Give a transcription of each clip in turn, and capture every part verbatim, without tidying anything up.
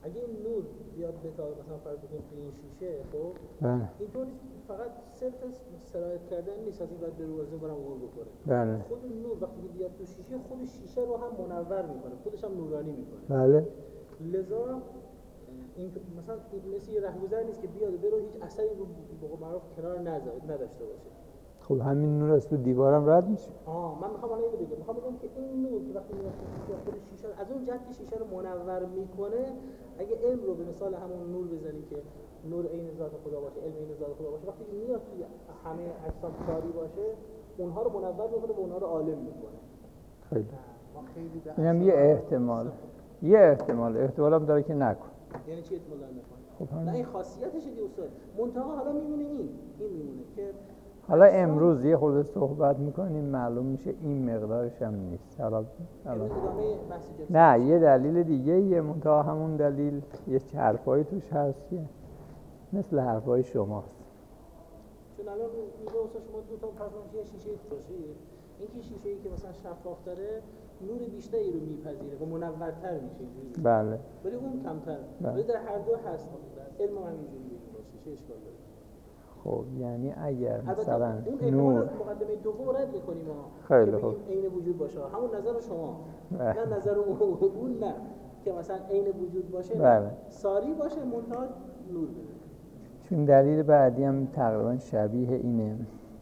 اگه این نور بیاد به تا مثلا فرض بکنیم تو این شیشه، خب بله اینطور فقط صرف سرایت کردن نیست، از این بعد به رو از این برم عبور بکنه. بله خود نور وقتی بیاد تو شیشه، خود شیشه رو هم منور میکنه، خودش هم نورانی میکنه. بله لذا این مثلا مثل یه رهگذر نیست که بیاد برو هیچ اثری رو به قول معروف کنار نداشته باشه. خب همین نور از تو دیوارم رد میشه. آه من میخوام الان اینو بگم، میخوام بگم که این نور که وقتی میاد تو شیشه خود شیشه از اون جهت که شیشه رو منور میکنه، اگه علم رو به مثال همون نور بزنیم که نور عین ذات خدا باشه، علم عین ذات خدا باشه، وقتی میاد توی همه اجسام کاری باشه، اونها رو منور میکنه و اونها رو عالم میکنه. خیلی ما خیلی اینم یه احتمال، یه احتمال احتمالم داره که نکن. یعنی چی احتمال داره نکنه؟ خب نه این خاصیتشه دیگه استاد. منتها حالا میمونه این این میمونه که حالا امروز یه خورده صحبت میکنیم معلوم میشه این مقدارش هم نیست. حالا حالا نه یه دلیل دیگه یه منتها همون دلیل یه حرفایی توش هست که مثل حرفای شماست. چون الان میگه اصلا شما دو تا پرسپکتیو شیشه باشید، این که شیشه‌ای که مثلا شفاف داره نور بیشتری رو میپذیره و منورتر میشه اینجوری. بله. ولی اون کمتر. ولی در هر دو هست. علم هم همینجوری بگیم شیشه اشکال داره. خب یعنی اگر مثلا نور مقدمه دوم رد می‌کنیم ما خیلی خوب عین وجود باشه، همون نظر شما نه نظر اون نه که مثلا عین وجود باشه، بله. ساری باشه منتها نور بده. چون دلیل بعدی هم تقریبا شبیه اینه.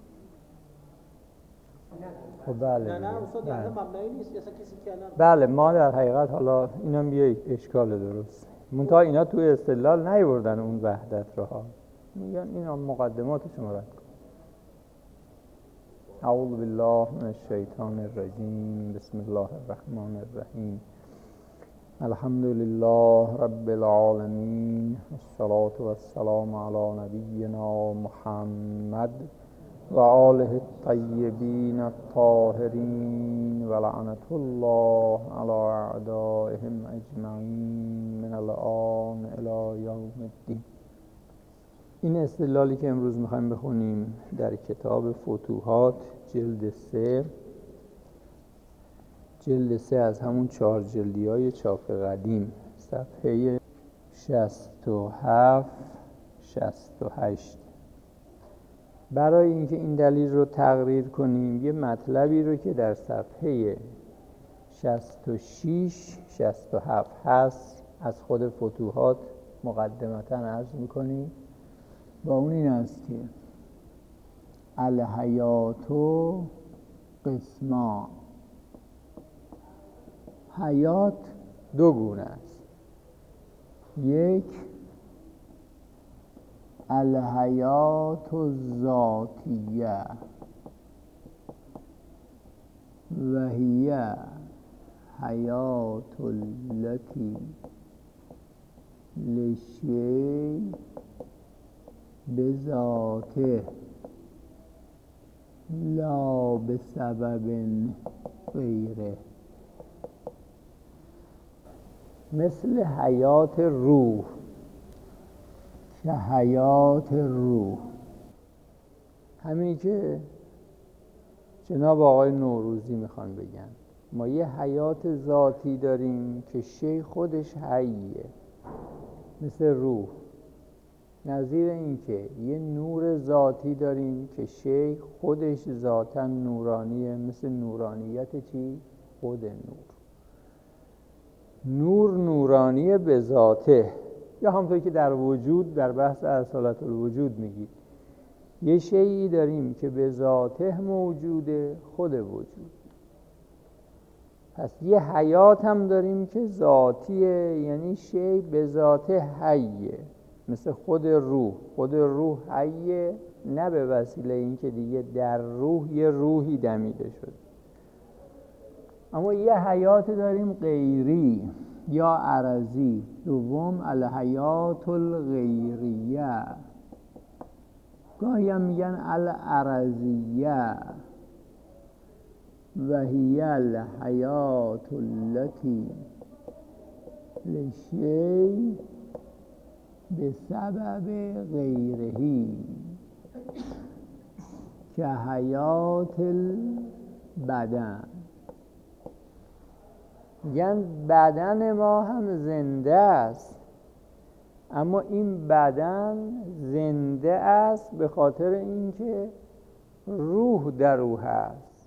خب بله نه نه استاد این مبنایی نیست اصلا کسی که الان بله ما در حقیقت حالا اینم یه اشکال درست منتها اینا توی استدلال نیوردن اون وحدت رو ها، میگن اینا مقدمات شما رد کن. اعوذ بالله من الشیطان الرجیم بسم الله الرحمن الرحیم الحمد لله رب العالمین والصلاة والسلام علی نبینا محمد و آله الطیبین الطاهرین و لعنت الله علی اعدائهم اجمعین من الآن الی یوم الدین. این استدلالی که امروز میخوایم بخونیم در کتاب فتوحات جلد سه جلد سه از همون چهار جلدی های چاپ قدیم صفحه شصت و هفت شصت و هشت. برای اینکه این دلیل رو تقریر کنیم یه مطلبی رو که در صفحه شصت و شش شصت و هفت هست از خود فتوحات مقدمتاً عرض میکنیم. با اون این است که الحیات قسمان، حیات دو گونه است. یک الحیات الذاتیه و هی حیات التي لشیء بذاته لا بسبب غیره، مثل حیات روح که حیات روح همینی که جناب آقای نوروزی میخوان بگن. ما یه حیات ذاتی داریم که شی خودش حیه مثل روح، نظیر این که یه نور ذاتی داریم که شی خودش ذاتاً نورانیه مثل نورانیت چی؟ خود نور. نور نورانیه به ذاته، یا همونطور که در وجود در بحث اصالت الوجود میگید یه شیئی داریم که به ذاته موجوده خود وجود. پس یه حیات هم داریم که ذاتیه، یعنی شی به ذاته حیه مثل خود روح. خود روح حیه نه به وسیله این که دیگه در روح یه روحی دمیده شد. اما یه حیات داریم غیری یا عرضی. دوم الحیات الغیریه، گاهی هم میگن العرضیه و هی الحیات التي لشیء بسبب غیرهی که حیات البدن. میگن بدن ما هم زنده است اما این بدن زنده است به خاطر اینکه روح در او هست.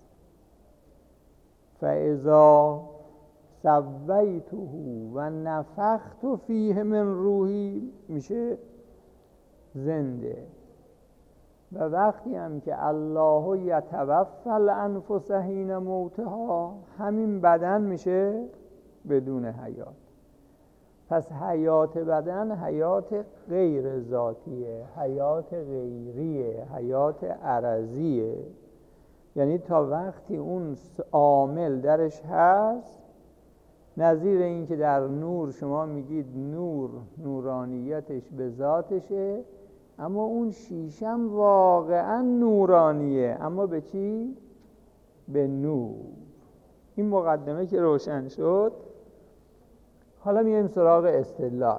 فاذا سویته و نفخت فیه من روحی میشه زنده. و وقتی هم که الله یتوفی الانفس حین موتها، همین بدن میشه بدون حیات. پس حیات بدن حیات غیر ذاتیه، حیات غیریه، حیات عرضیه. یعنی تا وقتی اون عامل درش هست، نظیر این که در نور شما میگید نور نورانیتش به ذاتشه، اما اون شیشم واقعا نورانیه، اما به چی؟ به نور. این مقدمه که روشن شد، حالا میایم سراغ استدلال.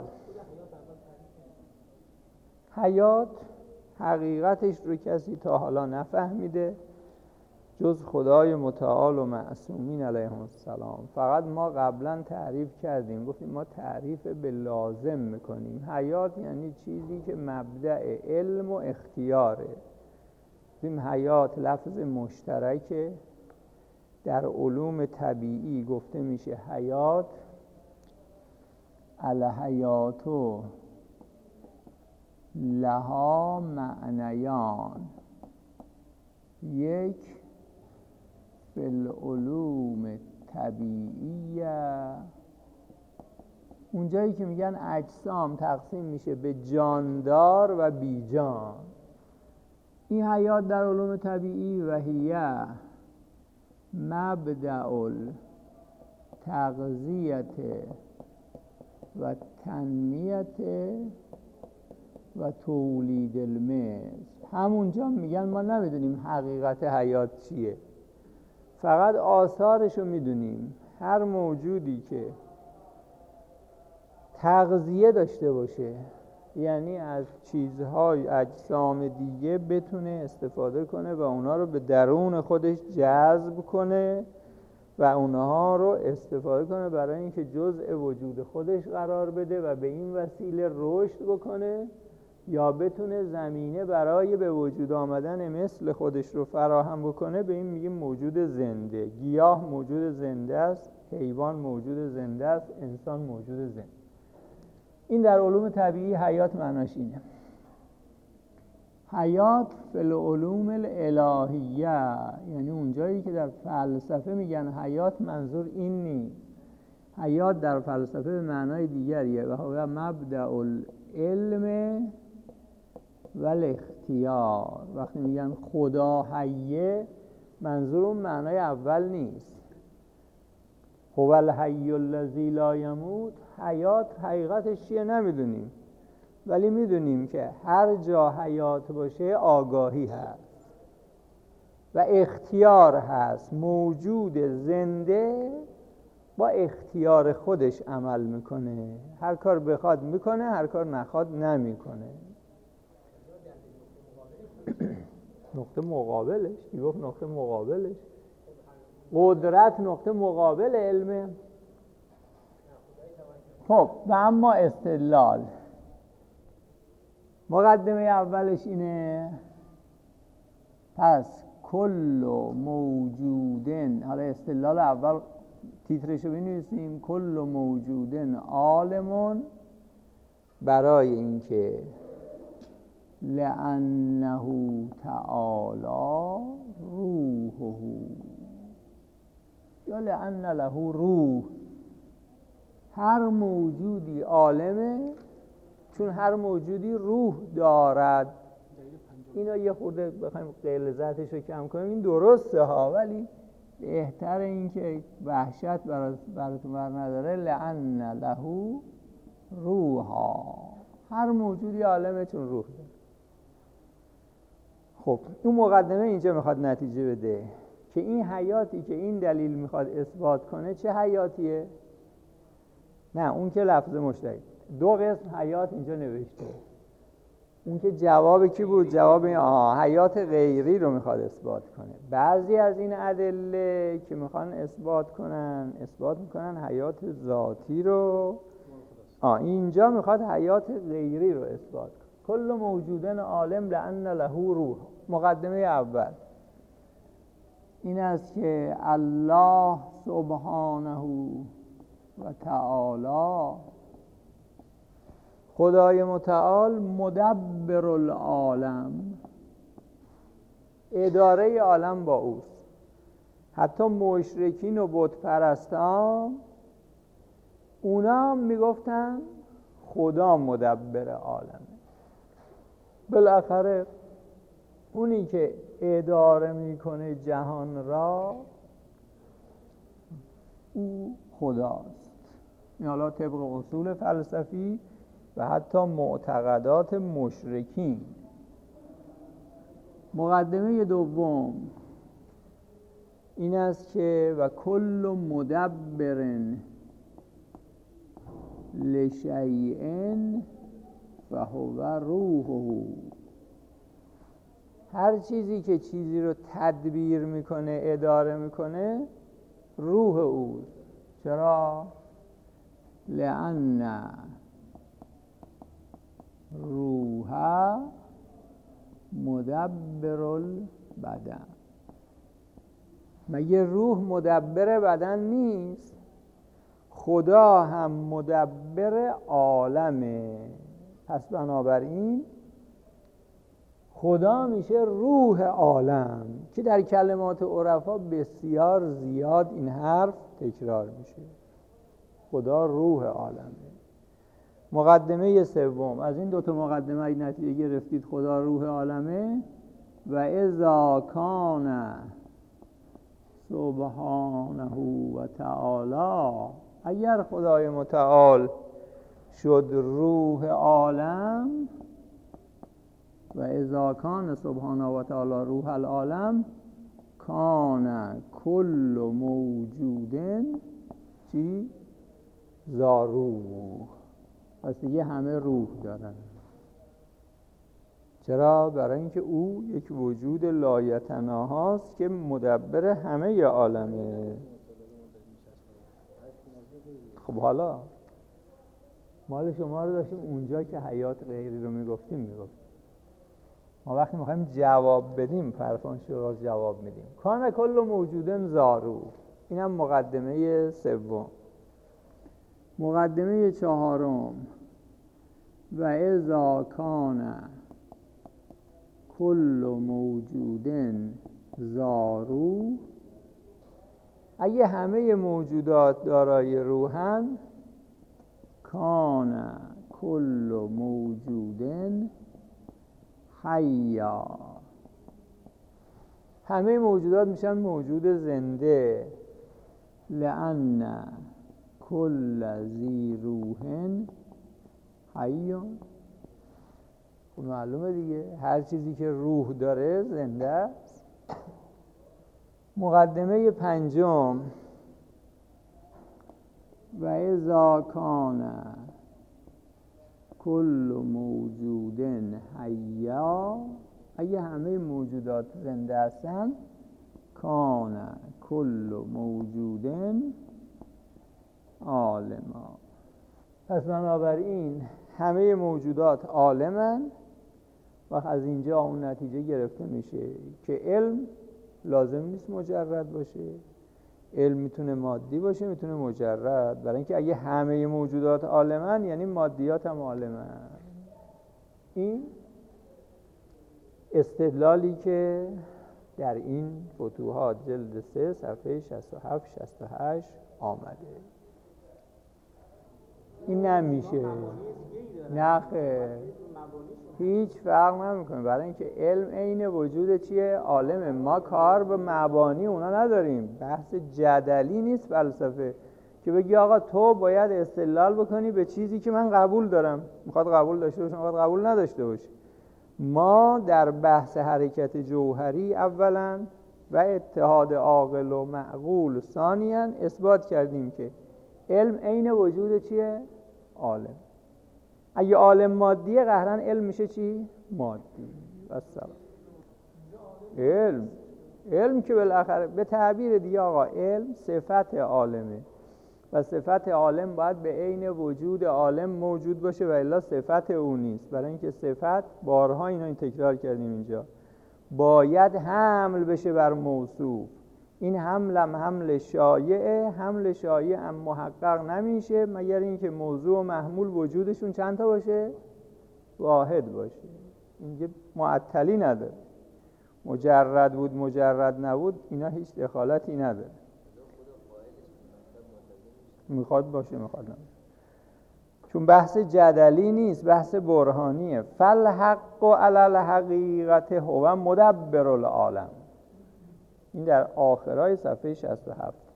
حیات حقیقتش رو کسی تا حالا نفهمیده جز خدای متعال و معصومین علیهم السلام. فقط ما قبلا تعریف کردیم، گفتیم ما تعریف به لازم میکنیم. حیات یعنی چیزی که مبدأ علم و اختیاره. گفتیم حیات لفظ مشترکه، در علوم طبیعی گفته میشه حیات الحیاتو لها معنیان. یک فی العلوم طبیعیه، اونجایی که میگن اجسام تقسیم میشه به جاندار و بی جان. این حیات در علوم طبیعی و هیه مبدأ التغذیه و تنمیت و تولید المثل. همونجا میگن ما نمیدونیم حقیقت حیات چیه، فقط آثارشو میدونیم. هر موجودی که تغذیه داشته باشه، یعنی از چیزهای اجسام دیگه بتونه استفاده کنه و اونها رو به درون خودش جذب کنه و اونها رو استفاده کنه برای اینکه جزء وجود خودش قرار بده و به این وسیله رشد بکنه، یا بتونه زمینه برای به وجود آمدن مثل خودش رو فراهم بکنه، به این میگیم موجود زنده. گیاه موجود زنده است، حیوان موجود زنده است، انسان موجود زنده. این در علوم طبیعی حیات معناش اینه. حیات فی العلوم الالهیه، یعنی اونجایی که در فلسفه میگن حیات، منظور این نیست. حیات در فلسفه به معنای دیگریه و هو مبدأ العلم و الاختیار. وقتی میگن خدا حیه، منظور اون معنای اول نیست. هو الحی الذی لا یموت. حیات حقیقتش چیه نمیدونیم، ولی میدونیم که هر جا حیات باشه آگاهی هست و اختیار هست. موجود زنده با اختیار خودش عمل میکنه، هر کار بخواد میکنه، هر کار نخواد نمیکنه. نقطه مقابلش کی گفت؟ نقطه مقابلش قدرت نقطه مقابل علمه. خب و اما استدلال، مقدمه اولش اینه پس کل موجودن، حالا استدلال اول تیترشو بنویسیم، کل موجودن عالمون، برای اینکه لأنه تعالی روحه یا لأن له روح. هر موجودی عالمه چون هر موجودی روح دارد. اینا یه خورده بخوایم غلظتش رو کم کنیم این درسته ها، ولی بهتر این که وحشت براتون بر نداره. لأن له روحا، هر موجودی عالمه چون روح داره. خب اون مقدمه اینجا میخواد نتیجه بده که این حیاتی که این دلیل میخواد اثبات کنه چه حیاتیه؟ نه اون که لفظ مشترک. دو قسم حیات اینجا نوشته. اون که جواب کی بود؟ جواب این آها حیات غیری رو میخواد اثبات کنه. بعضی از این ادله که میخوان اثبات کنن اثبات میکنن حیات ذاتی رو آه اینجا میخواد حیات غیری رو اثبات کنه. کل موجودن عالم لأن له روح. مقدمه اول این است که الله سبحانه و تعالی، خدای متعال، مدبر العالم، اداره عالم با اوست. حتی مشرکین و بت پرستان اونا هم میگفتن خدا مدبر عالمه. بالاخره اونی که اداره میکنه جهان را او خداست. این حالا طبق اصول فلسفی و حتی معتقدات مشرکین. مقدمه دوم این است که و کل مدبر لشیء فهو روحه. هر چیزی که چیزی رو تدبیر میکنه، اداره میکنه، روح اوست. چرا؟ لأن روح مدبر البدن. مگه روح مدبر بدن نیست؟ خدا هم مدبر عالمه. پس بنابراین خدا میشه روح عالم، که در کلمات عرفا بسیار زیاد این حرف تکرار میشه. خدا روح عالمه. مقدمه سوم، از این دوتا مقدمه این نتیجه گرفتید خدا روح عالمه. و اذا کان سبحانه و تعالی، اگر خدای متعال شد روح عالم، و اذا کان سبحانه و تعالی روح العالم، کان کل موجود چی؟ ذاروح. پس دیگه همه روح دارن. چرا؟ برای اینکه او یک وجود لایتناهاست که مدبر همه عالمه. خب حالا مال شما رو داشتیم اونجا که حیات غیری رو میگفتیم میگفتیم ما وقتی میخوایم جواب بدیم پرفانش رو جواب میدیم. کان کل موجودن ذاروح. اینم مقدمه سوم. مقدمه چهارم، و اذا کان کل موجودن ذاروح، اگه همه موجودات دارای روحن، کان کل موجودن حیا، همه موجودات میشن موجود زنده. لأن کل ذی روح حی. خب معلومه دیگه، هر چیزی که روح داره زنده است. مقدمه پنجم، و اذا کان کل موجود حیا، اگه همه موجودات زنده هستن، کان کل موجود عالما. پس بنابراین همه موجودات عالمن و از اینجا اون نتیجه گرفته میشه که علم لازم نیست مجرد باشه. علم میتونه مادی باشه، میتونه مجرد. برای اینکه اگه همه موجودات عالمن یعنی مادیات هم عالمن. این استدلالی که در این فتوحات جلد سه صفحه شصت و هفت شصت و هشت آمده. این نمیشه، نه خیر، هیچ فرق نمیکنه. برای اینکه علم عین وجود چیه؟ عالمه. ما کار به مبانی اونا نداریم. بحث جدلی نیست فلسفه که بگی آقا تو باید استدلال بکنی به چیزی که من قبول دارم. میخواد قبول داشته باشه، میخواد قبول نداشته باشه. ما در بحث حرکت جوهری اولا و اتحاد عاقل و معقول ثانیاً اثبات کردیم که علم عین وجود چیه؟ عالم. اگه عالم مادیه قهرن علم میشه چی؟ مادی. والسلام. علم علم که بالاخره به تعبیر دیگه آقا علم صفت عالمه و صفت عالم باید به عین وجود عالم موجود باشه و الا صفت او نیست. برای اینکه صفت، بارها اینا این تکرار کردیم اینجا، باید حمل بشه بر موصوف. این حمل هم حمل شایعه، حمل شایع هم محقق نمیشه مگر اینکه موضوع و محمول وجودشون چند تا باشه؟ واحد باشه. اینجا معطلی نداره، مجرد بود مجرد نبود اینا هیچ دخالتی نداره. میخواد باشه میخواد نباشه، چون بحث جدلی نیست، بحث برهانیه. فالحق علی الحقیقت هو مدبر العالم. این در آخرای صفحه شصت و هفت.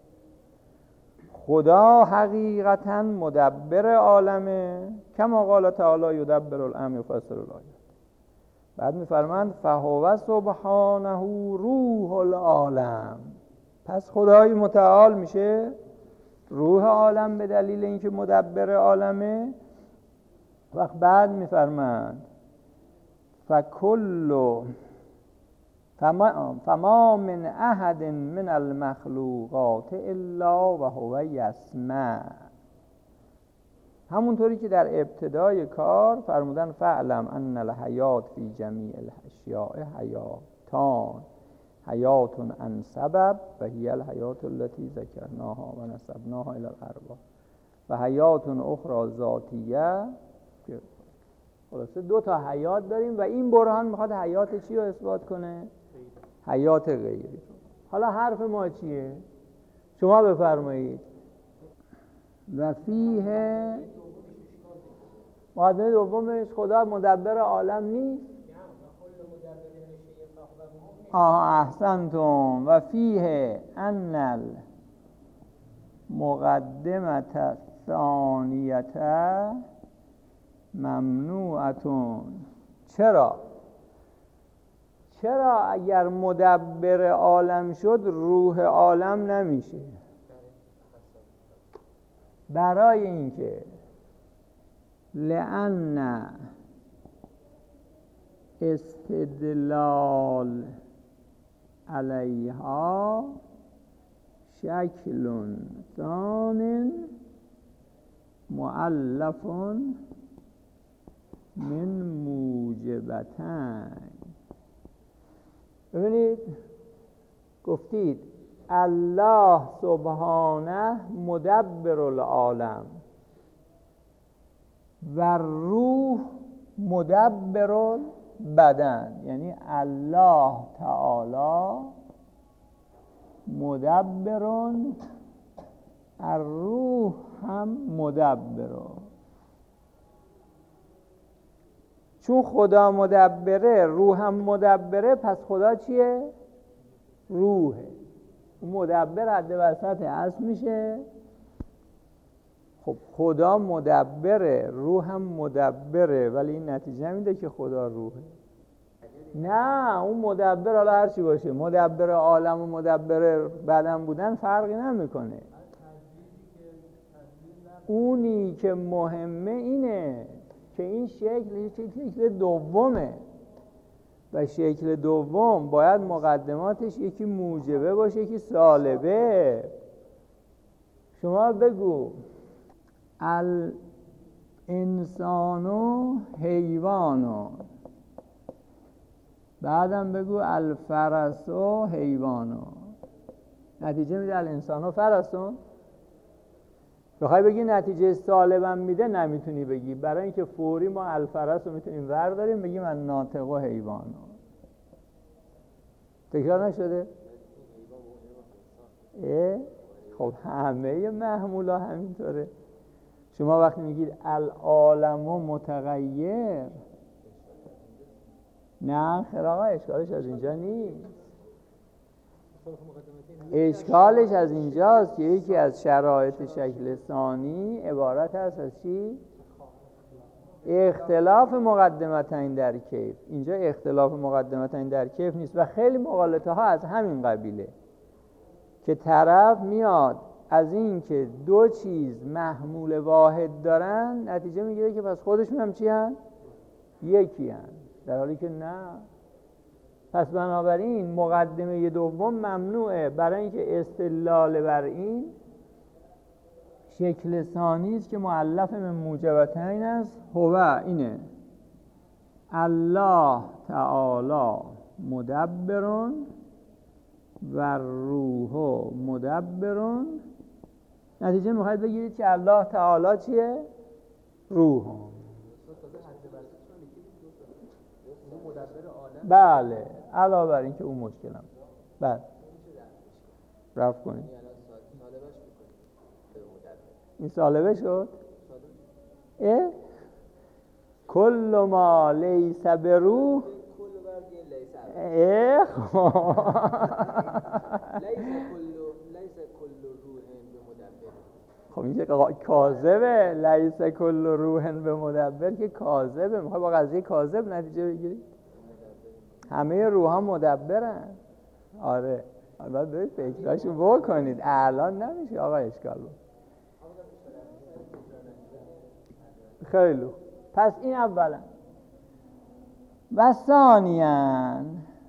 خدا حقیقتا مدبر عالمه، کما قال تعالی یدبر الامر یفسر الآیات. بعد میفرماند فهو سبحانه روح العالم. پس خدای متعال میشه روح عالم به دلیل اینکه مدبر عالمه. وقت بعد میفرماند فکل فما, فما من احد من المخلوقات الا و هو یسمع. همونطوری که در ابتدای کار فرمودن فعلم ان الحیات فی جمیع الاشیاء حیاتان، حیات عن سبب و هی الحیات التي ذکرناها و نسبناها الی الارباب و حیات اخرى ذاتیه. خلاصه دو تا حیات داریم و این برهان میخواد حیات چی رو اثبات کنه؟ حیات غیری. حالا حرف ما چیه؟ شما بفرمایید. و فیه مقدمه دومش خدا مدبر عالم نیست. آها احسنتم. و فیه ان المقدمه الثانیه ممنوعتون. چرا؟ چرا اگر مدبر عالم شد روح عالم نمیشه؟ برای اینکه لأن استدلال علیها شکل ثان مؤلف من موجبتین. ببینید گفتید الله سبحانه مدبر العالم و روح مدبر بدن، یعنی الله تعالی مدبر، الروح هم مدبر. چون خدا مدبره روح هم مدبره، پس خدا چیه؟ روحه. مدبر حد وسط اصل میشه. خب خدا مدبره روح هم مدبره، ولی این نتیجه نمیده که خدا روحه. نه اون مدبر حالا هر چی باشه، مدبر عالم و مدبر بدن بودن فرقی نمیکنه. اونی که مهمه اینه که این شکل شکل دومه و شکل دوم باید مقدماتش یکی موجبه باشه یکی سالبه. شما بگو الانسانو حیوانو، بعدم بگو الفرسو حیوانو، نتیجه میده الانسانو فرسون. بخوای بگی نتیجه سالبم میده نمیتونی بگی، برای اینکه فوری ما الفرس رو میتونیم ورداریم بگیم من ناطق و حیوانو. تکرار نشده؟ اه؟ خب همه محمولا همینطوره. شما وقتی میگید العالم و متغیر، نه خیر آقا اشکالش از اینجا نیست. اشکالش از اینجاست که یکی از شرایط شکل ثانی عبارت هست از چی؟ اختلاف مقدمتین در کیف. اینجا اختلاف مقدمتین در کیف نیست و خیلی مغالطه ها از همین قبیله که طرف میاد از این که دو چیز محمول واحد دارن نتیجه میگیره که پس خودشون هم چی هن؟ یکی هن، در حالی که نه. پس بنابراین مقدمه دوم ممنوعه، برای اینکه استدلال بر این شکل ثانی است که مؤلف من موجبتین است. هو اینه الله تعالی مدبرون و روح مدبرون. نتیجه میخواید بگیرید که الله تعالی چیه؟ روح. بله علاوه بر این که اون مشکلم بله رفت کنید این سالبه شد. اه؟ کل ما لیس بروح اه خب این که کاذبه. لیس کل روح به مدبر که کاذبه. میخوای با قضیه کاذب نتیجه بگیری؟ همه روح ها مدبرن. آره باید برید فکراشو بکنید. الان نمیشه آقا اشکال بود. خیلی پس این اولا. و ثانیاً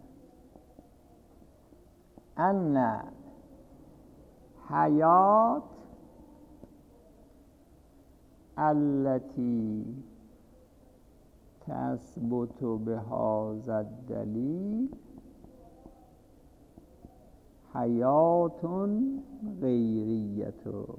ان حیات التي تثبت بهذا الدلیل حیات غیریه.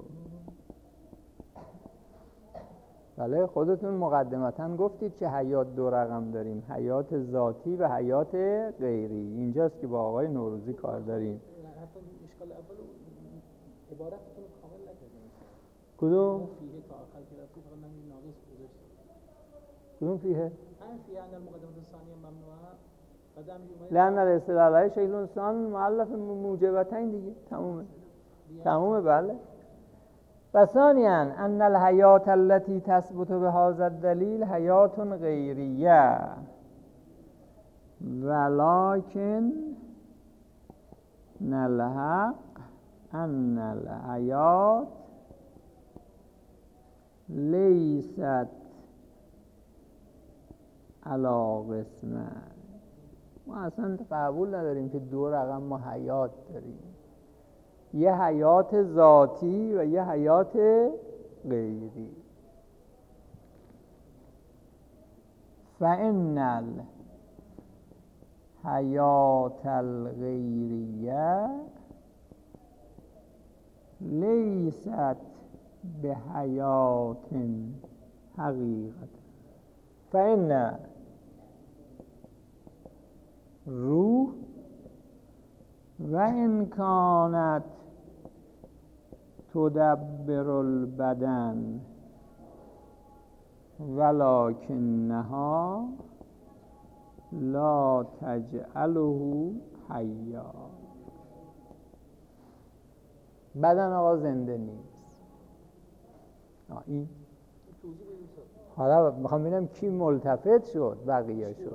بله خودتون مقدمتاً گفتید که حیات دو رقم داریم، حیات ذاتی و حیات غیری. اینجاست که با آقای نوروزی کار داریم. اشکال اول عبارتتون کامل نکردید. کدوم؟ فیه تا آخر که رفتید فقط من ناقص گذاشتم. کدوم فیه؟ همین فیه ان المقدمه الثانیه ممنوعه. لأن الاستدلال شکل انسان مؤلف موجبتین دیگه تمومه. تمومه بله. و ثانیاً ان الحیات التي تثبت بهذا الدلیل حیات غیریه ولكن نلحق ان الحیات لیست علی قسمه. ما اصلا قبول نداریم که دو رقم ما حیات داریم، یه حیات ذاتی و یه حیات غیری. فإن الحیات الغیریه لیست بحیات حقیقت. فإن روح و ان کانت تدبر البدن ولکنها لا تجعله حیا. بدن آقا زنده نیست. این حالا میخوام ببینم کی ملتفت شد بقیه شد.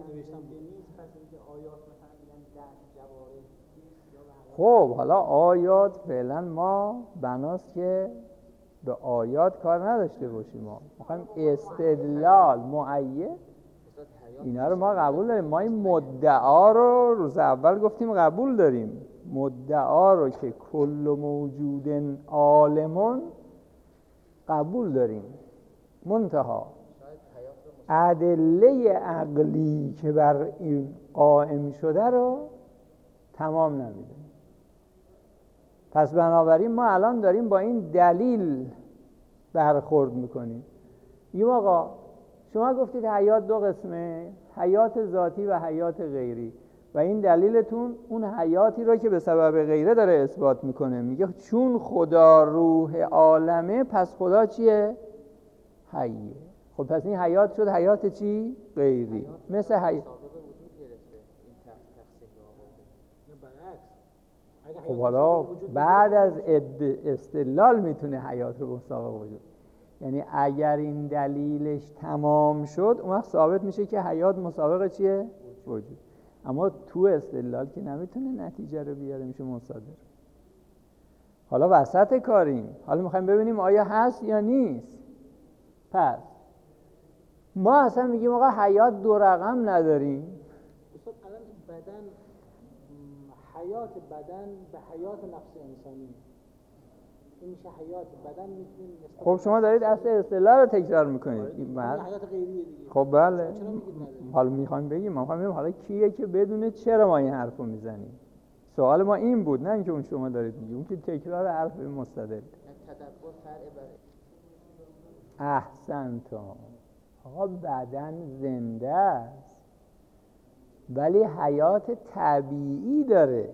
خب حالا آیات فعلا ما بناست که به آیات کار نداشته باشیم. ما میخوایم استدلال معین اینا رو ما قبول داریم. ما این مدعا رو روز اول گفتیم قبول داریم. مدعا رو که کل موجود عالمون قبول داریم. منتها ادله عقلی که بر این قائم شده رو تمام نمیده. پس بنابراین ما الان داریم با این دلیل برخورد میکنیم. این آقا شما گفتید حیات دو قسمه، حیات ذاتی و حیات غیری، و این دلیلتون اون حیاتی رو که به سبب غیره داره اثبات میکنه. میگه چون خدا روح عالمه پس خدا چیه؟ حیه. خب پس این حیات شد حیات چی؟ غیری. مثل حیات. خب حالا بعد از استدلال میتونه حیات رو مساوی وجود. یعنی اگر این دلیلش تمام شد اون وقت ثابت میشه که حیات مساوی چیه؟ وجود. اما تو استدلال که نمیتونه نتیجه رو بیاره، میشه مصادر. حالا وسط کاریم. حالا میخوایم ببینیم آیا هست یا نیست. پس ما اصلا میگیم آقا حیات دو رقم نداریم. استاد الان بدن حیات بدن به حیات نفس انسانی این میشه حیات بدن. میتونیم خب شما دارید اصل اصطلاح رو تکرار میکنید. این حیات غیریه دیگه. خب بله. چرا میگید نداره؟ حالا میخوایم بگیم، ما میخوایم بگیم حالا کیه که بدونه چرا ما این حرفو میزنیم. سوال ما این بود، نه اینکه اون شما دارید میگید، اون که تکرار حرف مستدل. تدبر فرع بر احسنتم. آقا بدن زنده است ولی حیات طبیعی داره.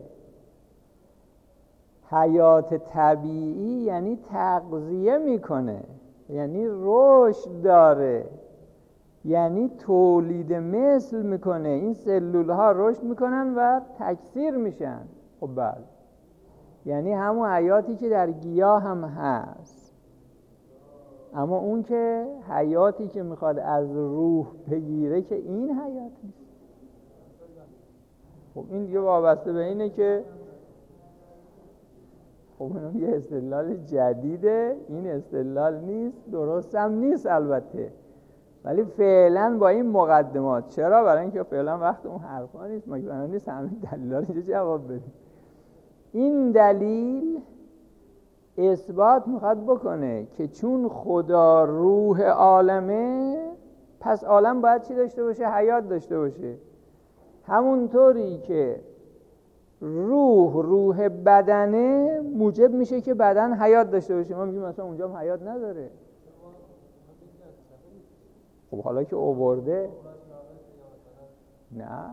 حیات طبیعی یعنی تغذیه میکنه، یعنی رشد داره، یعنی تولید مثل میکنه. این سلول ها رشد میکنن و تکثیر میشن. خب بله، یعنی همون حیاتی که در گیاه هم هست. اما اون که حیاتی که میخواد از روح بگیره که این حیات نیست. خب این دیگه وابسته به اینه که خب اینم یه استدلال جدیده، این استدلال نیست، درست هم نیست البته، ولی فعلا با این مقدمات. چرا؟ برای اینکه فعلا وقت اون حرفا نیست، ما که نیست همین دلیلا رو اینجا جواب بدیم. این دلیل اثبات میخواد بکنه که چون خدا روح عالمه، پس عالم باید چی داشته باشه؟ حیات داشته باشه. همونطوری که روح روح بدنه موجب میشه که بدن حیات داشته باشه. ما میگیم مثلا اونجا هم حیات نداره. خب حالا که آورده نه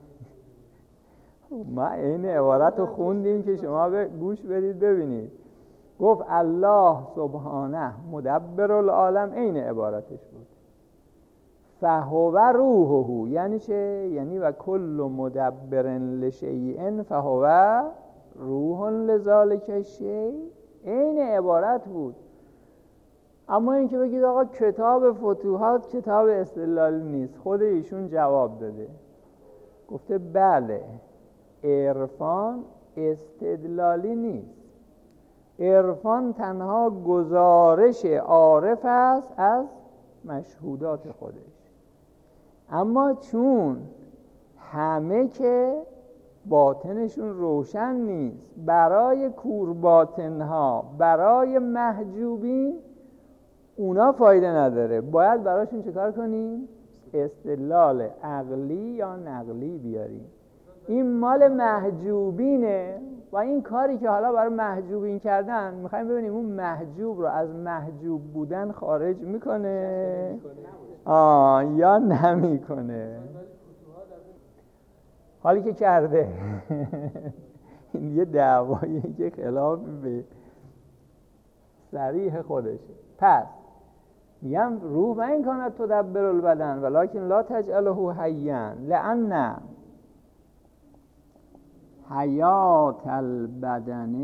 ما این عبارت رو خوندیم که شما به گوش بدید ببینید. گفت الله سبحانه مدبر العالم، این عبارتش بود. فهو روحه، یعنی چه؟ یعنی و کل مدبر لشیء فهو روح لذالک الشیء. این عبارت بود. اما این که بگید آقا کتاب فتوحات کتاب استدلالی نیست، خود ایشون جواب داده، گفته بله عرفان استدلالی نیست. عرفان تنها گزارش عارف است از مشهودات خودش. اما چون همه که باطنشون روشن نیست، برای کور باطنها، برای محجوبین اونا فایده نداره. باید براشون چیکار کنیم؟ استدلال عقلی یا نقلی بیاریم. این مال محجوبینه و این کاری که حالا برای محجوبین کردن میخوایم ببینیم اون محجوب رو از محجوب بودن خارج میکنه آه یا نمیکنه. حالی که کرده این یه دعوایی که خلاف به صریح خودشه. پس میگم روح و این کانت تدبر البدن ولکن لا تجعله حیا لأن حیات البدن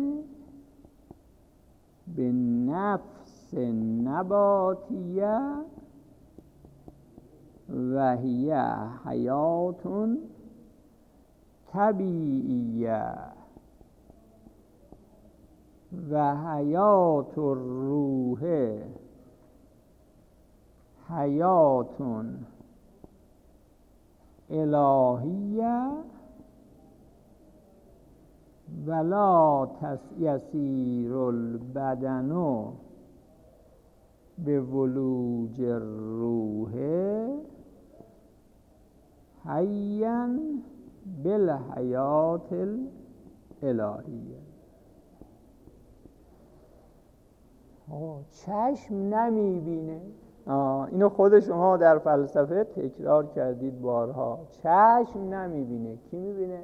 به نفس نباتیه و هی حیات طبیعیه و حیات الروح حیات الهیه ولا یسیر البدن به ولوج الروح حیا بالحیات الالهیه. چشم نمیبینه، اینو خود شما در فلسفه تکرار کردید بارها. چشم نمیبینه، کی میبینه؟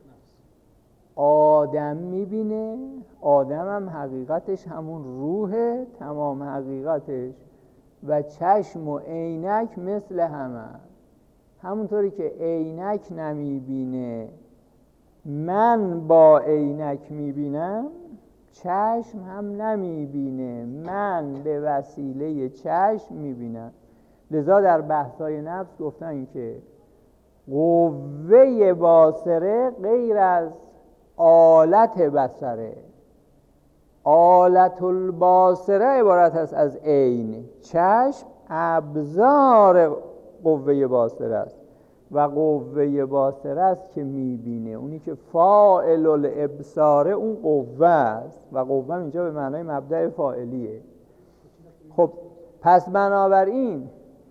آدم میبینه. آدم هم حقیقتش همون روحه، تمام حقیقتش، و چشم و عینک مثل همه. همونطوری که عینک نمیبینه من با عینک میبینم، چشم هم نمیبینه من به وسیله چشم میبینم. لذا در بحث‌های نفس گفتن که قوه باصره غیر از آلت بصره. آلت الباصره عبارت است از عین، چشم ابزار قوه باصره است. و قوه باصره است که میبینه. اونی که فاعل الابصاره اون قوه است و قوه اینجا به معنای مبدأ فاعلیه. خب پس بنابراین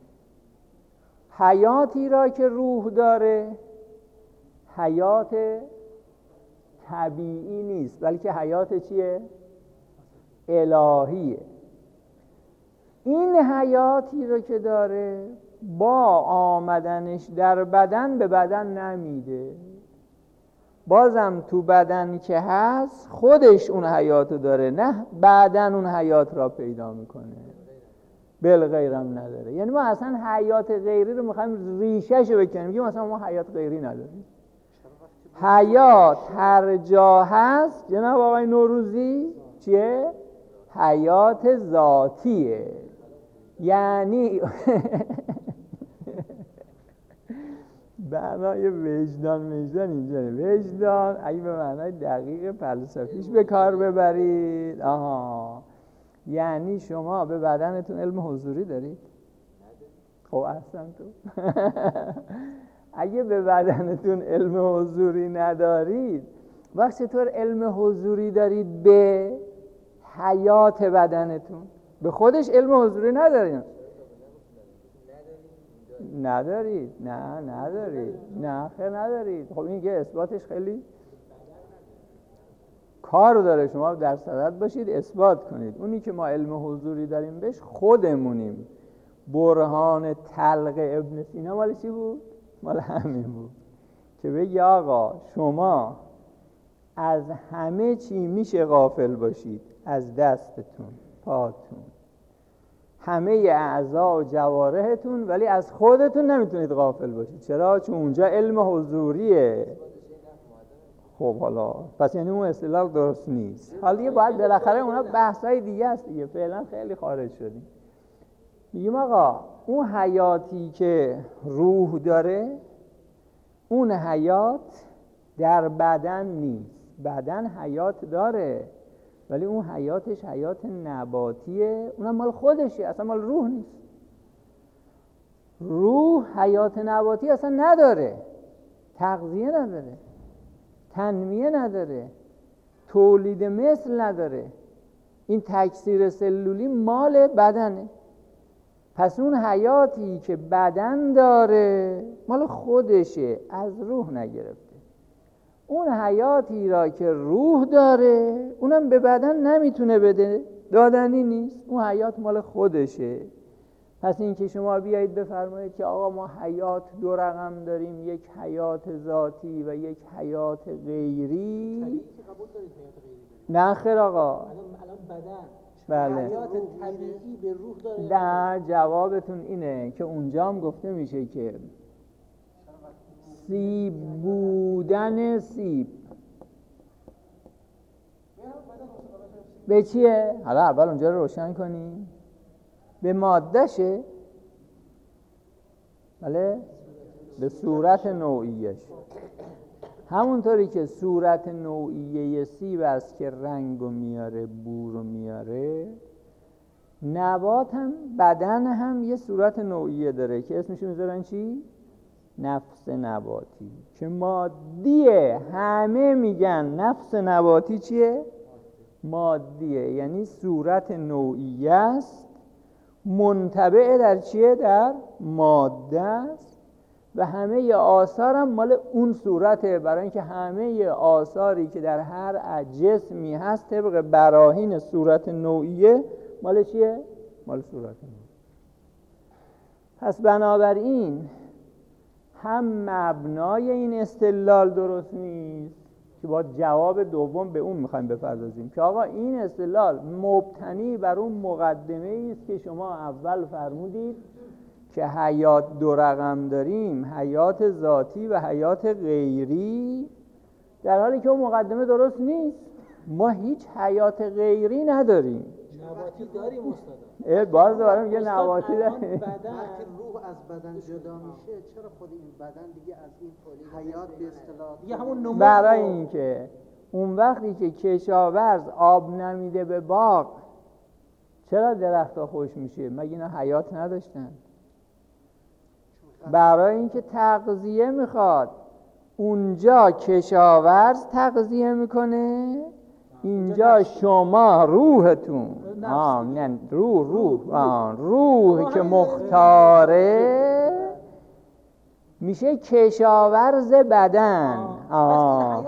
حیاتی را که روح داره حیات طبیعی نیست، بلکه حیات چیه؟ الهیه. این حیاتی رو که داره با آمدنش در بدن به بدن نمیده، بازم تو بدن که هست خودش اون حیاتو داره، نه بعدن اون حیات را پیدا میکنه، بالغیرم نداره. یعنی ما اصلا حیات غیری رو میخوایم ریشهشو بکنیم، میگیم مثلا ما حیات غیری نداریم. حیات هر جا هست جناب آقای نوروزی چیه؟ حیات ذاتیه. یعنی معنای وجدان وجدان اینجاست. وجدان اگه به معنای دقیق فلسفیش به کار ببرید، آها، یعنی شما به بدنتون علم حضوری دارید؟ خب اصلا تو اگه به بدنتون علم حضوری ندارید، وقت چطور علم حضوری دارید به حیات بدنتون؟ به خودش علم حضوری ندارید. ندارید نه ندارید نه خیر ندارید. خب این که اثباتش خیلی کار داره، شما در صدد باشید اثبات کنید. اونی که ما علم حضوری داریم بهش خودمونیم. برهان طلق ابن سینا مال چی بود؟ مال همین بود که بگی آقا شما از همه چی میشه غافل باشید، از دستتون، پاتون، همه اعضا و جوارحتون، ولی از خودتون نمیتونید غافل باشید. چرا؟ چون اونجا علم حضوریه. خب حالا پس یعنی اون اصطلاح درست نیست. حالا دیگه باید بالاخره اونا بحثای دیگه است دیگه، فعلا خیلی خارج شدیم. میگیم آقا اون حیاتی که روح داره اون حیات در بدن نیست. بدن حیات داره ولی اون حیاتش حیات نباتیه، اونم مال خودشه، اصلا مال روح نیست. روح حیات نباتی اصلا نداره، تغذیه نداره، تنمیه نداره، تولید مثل نداره. این تکثیر سلولی مال بدنه. پس اون حیاتی که بدن داره مال خودشه، از روح نگرفته. اون حیاتی را که روح داره اونم به بدن نمیتونه بده، دادنی نیست، اون حیات مال خودشه. پس این که شما بیایید بفرمایید که آقا ما حیات دو رقم داریم، یک حیات ذاتی و یک حیات غیری. طبیعی که قبول دارید حیات غیری دارید؟ نه خیر آقا. الان الان بدن بله. حیات طبیعی به روح داره؟ نه، جوابتون اینه که اونجا هم گفته میشه که سیب بودن سیب به چیه؟ حالا اول اونجا رو روشن کنیم. به مادهشه؟ بله؟ به صورت نوعیش. همونطوری که صورت نوعیه سیب است که رنگو میاره، بورو میاره، نبات هم، بدن هم یه صورت نوعیه داره که اسمشو میذارن چی؟ نفس نباتی، که مادیه. همه میگن نفس نباتی چیه؟ مادیه، یعنی صورت نوعیه است، منطبع در چیه؟ در ماده است و همه آثار هم مال اون صورته. برای اینکه همه آثاری که در هر جسمی هست طبق براهین صورت نوعیه مال چیه؟ مال صورت نوعیه. پس بنابراین هم مبنای این استدلال درست نیست که با جواب دوم به اون میخوایم بپردازیم که آقا این استدلال مبتنی بر اون مقدمه است که شما اول فرمودید که حیات دو رقم داریم، حیات ذاتی و حیات غیری، در حالی که اون مقدمه درست نیست. ما هیچ حیات غیری نداریم. نباتی داریم استاد. اه باز دوباره میگه نباتی داریم. بدن وقتی روح از بدن جدا میشه، چرا خود این بدن دیگه از این حیات به اصطلاح دیگه همون نمو برای اینکه اون وقتی که کشاورز آب نمیده به باغ چرا درخت‌ها خوش میشه؟ مگه اینا حیات نداشتن؟ برای اینکه تغذیه میخواد. اونجا کشاورز تغذیه میکنه، اینجا شما روحتون آه نه روح روح آه روح که مختاره میشه کشاورز بدن. آه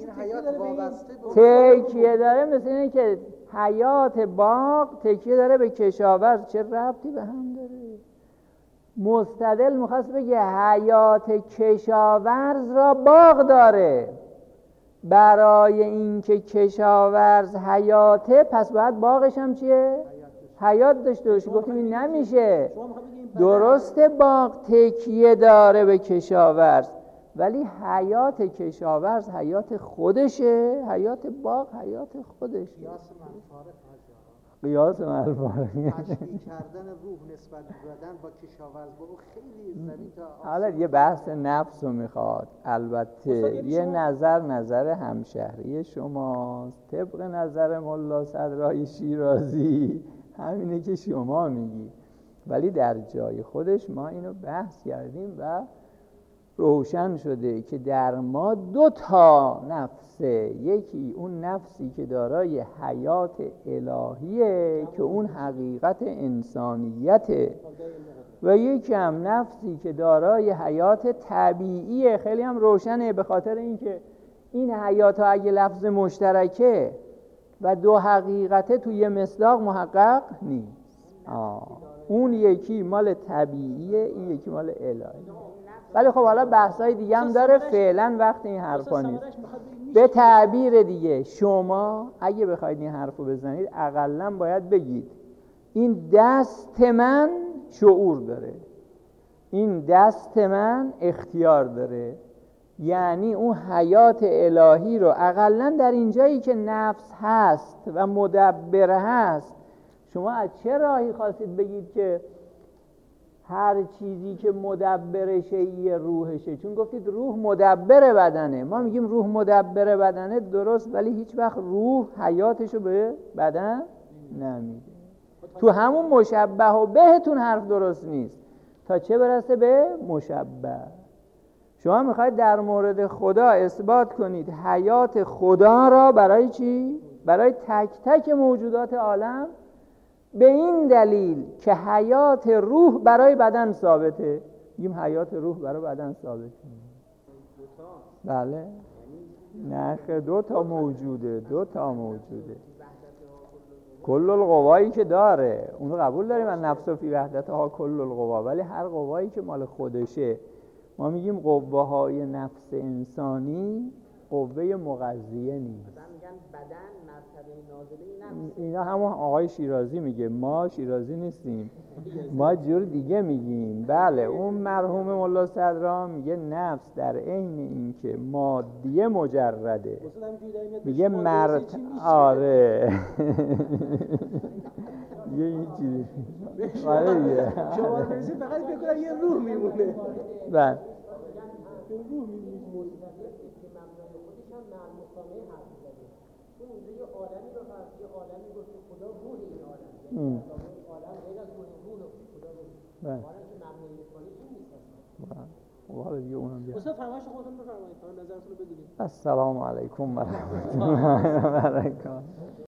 تکیه داره، مثل اینه که حیات باغ تکیه داره به کشاورز. چه ربطی به هم داره؟ مستدل میخواست بگه حیات کشاورز را باغ داره. برای اینکه کشاورز حیاته، پس باید باغش هم چیه؟ حیات داشته باشه. گفتیم این نمیشه. درسته باغ تکیه داره به کشاورز، ولی حیات کشاورز حیات خودشه، حیات باغ حیات خودشه. قیاس الفارق تشبیه کردن روح نسبت بدن با کشاورز با او خیلی زمین تا حالا یه بحث نفس رو میخواد. البته یه نظر نظر همشهری شماست، طبق نظر ملا صدرای شیرازی همینه که شما میگی، ولی در جای خودش ما اینو بحث کردیم و روشن شده که در ما دو تا نفسه. یکی اون نفسی که دارای حیات الهیه که اون حقیقت انسانیته، و یکی هم نفسی که دارای حیات طبیعیه. خیلی هم روشنه، به خاطر اینکه این حیات ها اگه لفظ مشترکه و دو حقیقته توی مصداق محقق نیست. آه. اون یکی مال طبیعیه، این یکی مال الهی. ولی خب حالا بحثای دیگه هم داره، فعلا وقت این حرفا نیست. به تعبیر دیگه شما اگه بخواید این حرفو بزنید، اقلن باید بگید این دست من شعور داره، این دست من اختیار داره. یعنی اون حیات الهی رو اقلن در اینجایی که نفس هست و مدبر هست، شما از چه راهی خواستید بگید که هر چیزی که مدبر شیء روحشه؟ چون گفتید روح مدبر بدنه. ما میگیم روح مدبر بدنه، درست، ولی هیچ وقت روح حیاتشو به بدن نمیده. تو همون مشبه و بهتون حرف درست نیست تا چه برسه به مشبه. شما میخواید در مورد خدا اثبات کنید حیات خدا را برای چی؟ برای تک تک موجودات عالم، به این دلیل که حیات روح برای بدن ثابته. میگیم حیات روح برای بدن ثابته. بله نه، دو تا موجوده، دو تا موجوده. کل القوایی که داره اونو قبول داریم، من نفس و فی وحدتها کل القوا، ولی هر قوایی که مال خودشه، ما میگیم قوه های نفس انسانی قوه مغذیه نیست. بدن مرتبه نازله نفس. اینا همون آقای شیرازی میگه، ما شیرازی نیستیم، ما جور دیگه میگیم. بله اون مرحوم ملا صدرا میگه نفس در عین اینکه مادیه مجرده، میگه مرد آره یه این چیزی آره دیگه شما بنزین فقط فکر کنم یه روح میمونه. بله روح میمونه که مبنای خودش هم معلومه حرف زده. اونجا یه عالمی رو فرض، یه عالمی رو که خدا روح این عالم، یعنی عالم غیر از روح روح خدا رو عالم که مبنای خودش نیست اصلا. و حالا دیگه اونم بیا. استاد فرمایش خودتون بفرمایید، نظرتون رو بدونید. السلام علیکم و رحمت الله و برکاته.